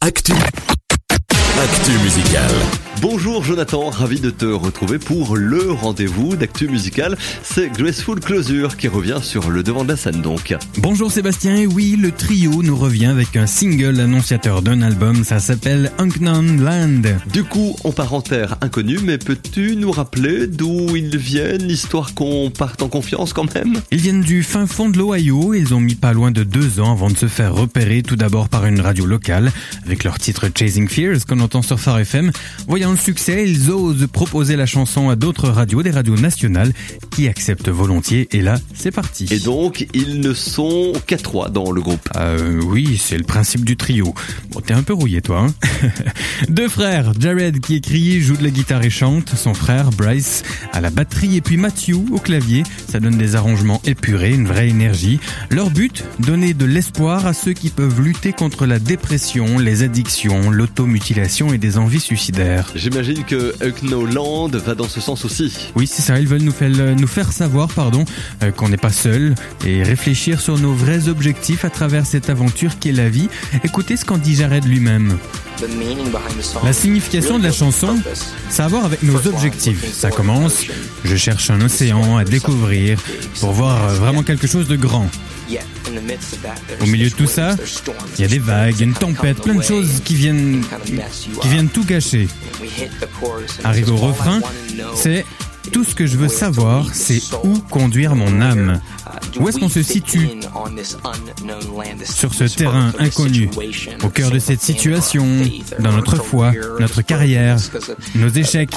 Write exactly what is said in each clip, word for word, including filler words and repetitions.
Actu. Actu musicale. Bonjour Jonathan, ravi de te retrouver pour le rendez-vous d'Actu Musical. C'est Graceful Closure qui revient sur le devant de la scène donc. Bonjour Sébastien, et oui, le trio nous revient avec un single annonciateur d'un album, ça s'appelle Unknown Land. Du coup, on part en terre inconnue, mais peux-tu nous rappeler d'où ils viennent, histoire qu'on parte en confiance quand même? Ils viennent du fin fond de l'Ohio, ils ont mis pas loin de deux ans avant de se faire repérer tout d'abord par une radio locale, avec leur titre Chasing Fears qu'on entend sur Phare F M. Voyant le succès, ils osent proposer la chanson à d'autres radios, des radios nationales, qui acceptent volontiers, et là, c'est parti. Et donc, ils ne sont qu'à trois dans le groupe. Euh, oui, c'est le principe du trio. Bon, t'es un peu rouillé, toi, hein. Deux frères, Jared qui écrit, joue de la guitare et chante, son frère, Bryce, à la batterie, et puis Matthew au clavier. Ça donne des arrangements épurés, une vraie énergie. Leur but, donner de l'espoir à ceux qui peuvent lutter contre la dépression, les addictions, l'automutilation et des envies suicidaires. J'imagine que Unknown Land va dans ce sens aussi. Oui, c'est ça, ils veulent nous faire, nous faire savoir pardon, euh, qu'on n'est pas seul et réfléchir sur nos vrais objectifs à travers cette aventure qui est la vie. Écoutez ce qu'en dit Jared lui-même. La signification de la chanson, ça a à voir avec nos objectifs. Ça commence, je cherche un océan à découvrir pour voir vraiment quelque chose de grand. Au milieu de tout ça, il y a des vagues, une tempête, plein de choses qui viennent, qui viennent tout gâcher. Arrivé au refrain, c'est tout ce que je veux savoir, c'est où conduire mon âme. Où est-ce qu'on se situe sur ce terrain inconnu, au cœur de cette situation, dans notre foi, notre carrière, nos échecs.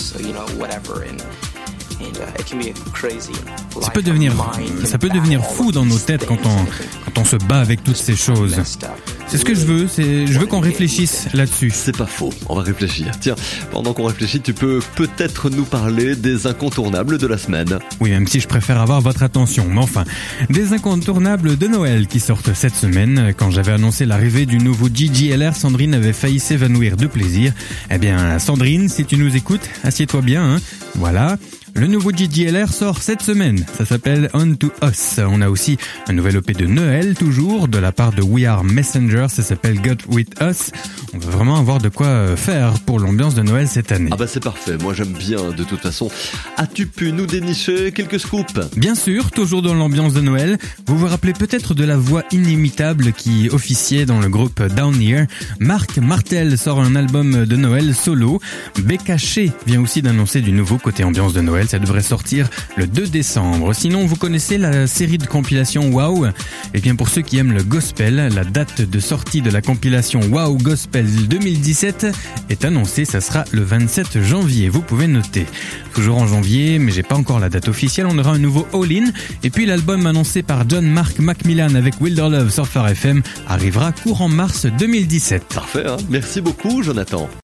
Ça peut devenir, ça peut devenir fou dans nos têtes quand on, quand on se bat avec toutes ces choses. C'est ce que je veux, c'est, je veux qu'on réfléchisse là-dessus. C'est pas faux, on va réfléchir. Tiens, pendant qu'on réfléchit, tu peux peut-être nous parler des incontournables de la semaine. Oui, même si je préfère avoir votre attention. Mais enfin, des incontournables de Noël qui sortent cette semaine. Quand j'avais annoncé l'arrivée du nouveau G G L R, Sandrine avait failli s'évanouir de plaisir. Eh bien, Sandrine, si tu nous écoutes, assieds-toi bien, hein. Voilà. Le nouveau G G L R sort cette semaine, ça s'appelle On to Us. On a aussi un nouvel E P de Noël, toujours, de la part de We Are Messenger, ça s'appelle God With Us. On va vraiment avoir de quoi faire pour l'ambiance de Noël cette année. Ah bah c'est parfait, moi j'aime bien de toute façon. As-tu pu nous dénicher quelques scoops? Bien sûr, toujours dans l'ambiance de Noël. Vous vous rappelez peut-être de la voix inimitable qui officiait dans le groupe Down Here. Marc Martel sort un album de Noël solo. Becca Shea vient aussi d'annoncer du nouveau côté ambiance de Noël. Ça devrait sortir le deux décembre. Sinon, vous connaissez la série de compilation Wow? Eh bien, pour ceux qui aiment le gospel, la date de sortie de la compilation Wow Gospel deux mille dix-sept est annoncée. Ça sera le vingt-sept janvier. Vous pouvez noter. Toujours en janvier, mais j'ai pas encore la date officielle. On aura un nouveau All-In. Et puis, l'album annoncé par John Mark Macmillan avec Wilder Love sur Phare F M arrivera courant mars deux mille dix-sept. Parfait, hein? Merci beaucoup, Jonathan.